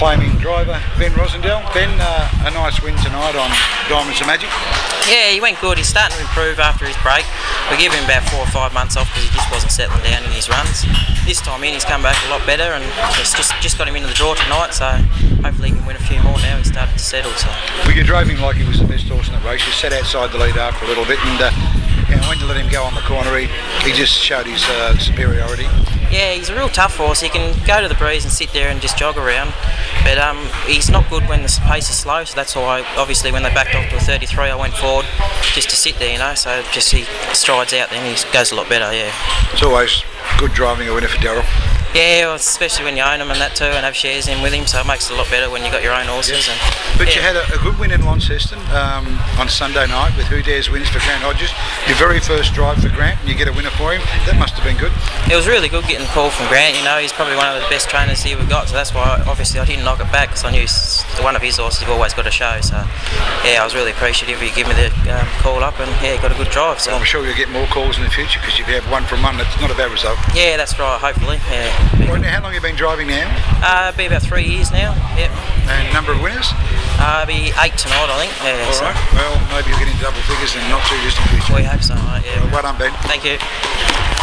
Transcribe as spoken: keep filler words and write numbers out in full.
claiming driver, Ben Rosendale. Ben, uh, a nice win tonight on Diamonds of Magic. Yeah, he went good. He's starting to improve after his break. We gave him about four or five months off because he just wasn't settling down in his runs. This time in, he's come back a lot better, and it's just just got him into the draw tonight. So hopefully he can win a few more now. He's started to settle. So. Well, you drove him like he was the best horse in the race. You sat outside the lead after a little bit, and uh, you know, when you let him go on the corner, he, he just showed his uh, superiority. Yeah, he's a real tough horse. He can go to the breeze and sit there and just jog around, but um, he's not good when the pace is slow. So that's why, obviously, when they backed off to a thirty-three, I went forward just to sit there, you know. So just he strides out, then he goes a lot better. Yeah. It's always good driving a winner for Daryl. Yeah, well, especially when you own them and that too, and have shares in with him, so it makes it a lot better when you got your own horses. Yeah. And, but yeah. you had a, a good win in Launceston um, on Sunday night with Who Dares wins for Grant Hodges. Your very first drive for Grant, and you get a winner for him. That must have been good. It was really good getting a call from Grant. You know, he's probably one of the best trainers he ever got, so that's why obviously I didn't knock it back, because I knew one of his horses have always got a show. So yeah, I was really appreciative he gave me the um, call up, and yeah, got a good drive. So well, I'm sure you'll get more calls in the future, because if you have one from one, that's not a bad result. Yeah, that's right. Hopefully. Yeah. Well, now, how long have you been driving now? Uh, be about three years now. Yep. And number of winners? Uh, be eight tonight, I think. Yeah, all so. right. Well, maybe you'll get into double figures in not too distant future. We hope so, mate. Yeah. Well, well done, Ben. Thank you.